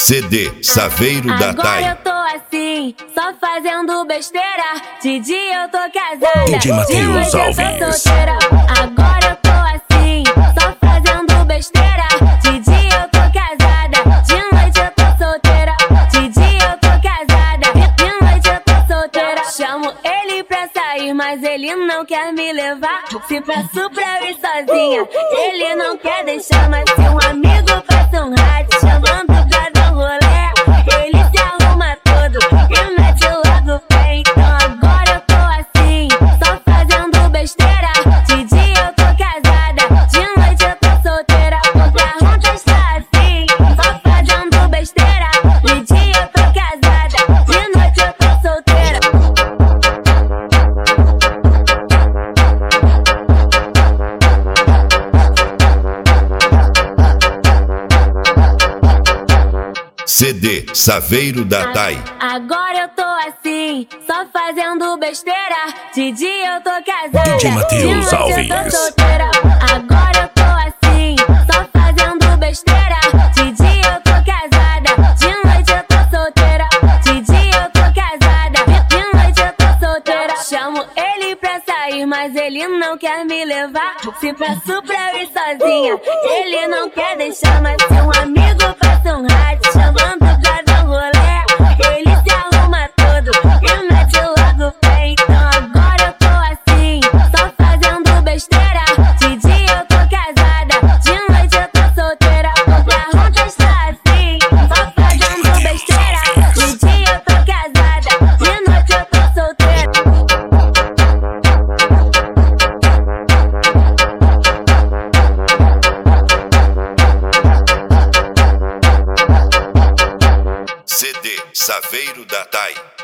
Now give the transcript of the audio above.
CD Saveiro da Thay. Agora eu tô assim, só fazendo besteira. De dia eu tô casada, DJ Matheus de noite eu Alves. tô solteira. Agora eu tô assim, só fazendo besteira. De dia eu tô casada, de noite eu tô solteira. De dia eu tô casada, de noite eu tô solteira. Chamo ele pra sair, mas ele não quer me levar. Se peço pra eu ir sozinha, ele não quer deixar. Mas se um amigo passa um rádio chamando pra dar um rolê, ele se arruma todo e mete logo o pé. Então agora eu tô assim, só fazendo besteira. De dia eu tô casada, de noite eu tô solteira. Porque a ronda está assim, só fazendo besteira. De dia eu tô casada, de noite eu tô solteira. CD Saveiro da Thay. Agora eu tô assim, só fazendo besteira. De dia eu tô casada, DJ Matheus de noite eu Alves. tô solteira. Agora eu tô assim, só fazendo besteira. De dia eu tô casada, de noite eu tô solteira. De dia eu tô casada, de noite eu tô solteira. Chamo ele pra sair, mas ele não quer me levar. Se peço pra eu ir sozinha, ele não quer deixar. Mas se um amigo passa um rádio chamando pra dar um rolê, ele se arruma todo e mete logo o pé. Então agora eu tô assim, só fazendo besteira. De dia eu tô casada, de noite eu tô solteira. Porque a ronda está assim, só fazendo besteira. De dia eu tô casada, de noite eu tô solteira. CD Saveiro da Thay.